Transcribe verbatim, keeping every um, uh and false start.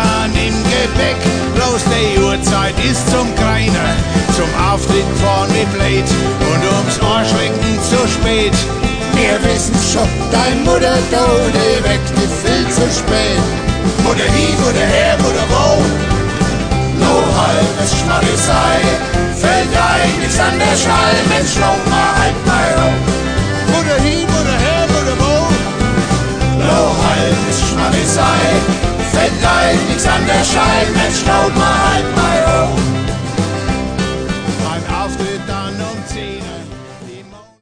Eltern im Gepäck. Bloß die Uhrzeit ist zum Kreiner, zum Auftritt vorn wie blöd und ums Ohrschwenken zu spät. Wir wissen schon, dein Mutter da, die weckt dich viel zu spät. Mutter wie, Mutter her, Mutter wo? No halbes Schmarri sei, fällt ein, nichts an der Schall, Mensch, schlau mal halt mal rum.